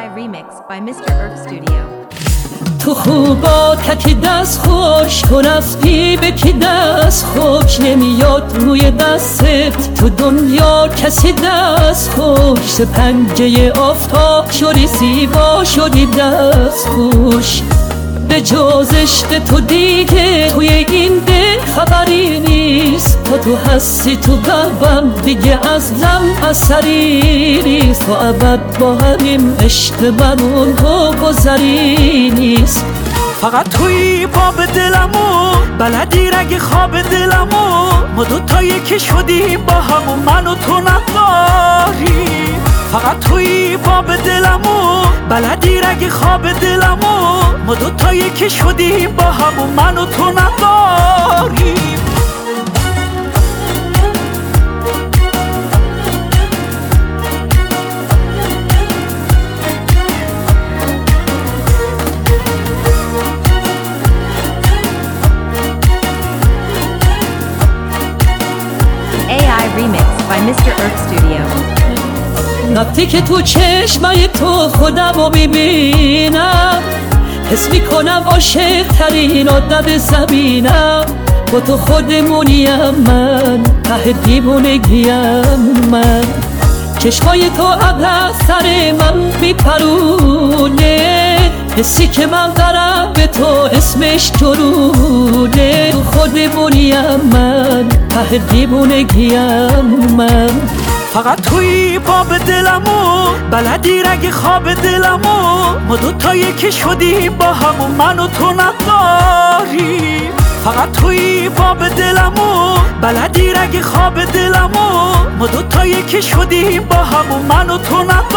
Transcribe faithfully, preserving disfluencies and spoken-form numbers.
I remix by Mister Earth Studio. تو خوبا تک دست خوش کن از پیبه که دست خوش نمیاد روی دستت تو دنیا کسی دست خوش پنجه آفتاب شدی زیبا شدی دست خوش به جز عشق تو دیگه توی این دل خبری نیست تا تو هستی تو قلبم دیگه ازم اثری نیست تو ابد با همین عشق منون تو گذری نیست فقط توی باب دلمو بلدی رگ خواب دلمو ما دوتایی که شدیم با همون من و تو نداری فقط توی باب دلمو بلدی رگ خواب دلمو ما دوتایی که شدیم با همون من و تو نداری A I remix by Mister Earth Studio. وقتی که تو چشمای تو خودم رو میبینم حس میکنم عاشق ترین آدم زمینم با تو خودمونیم من ته دیوونگیم من چشمای تو عباس سر من میپرونه حسی که من دارم به تو اسمش جرونه تو خودمونیم من ته دیوونگیم من فقط توی باب دلمو بلدی رگ خواب دلمو ما دوتایی که شدیم با همون من و تو نداری فقط توی باب دلمو بلدی رگ خواب دلمو ما دوتایی که شدیم با همون من و تو نداری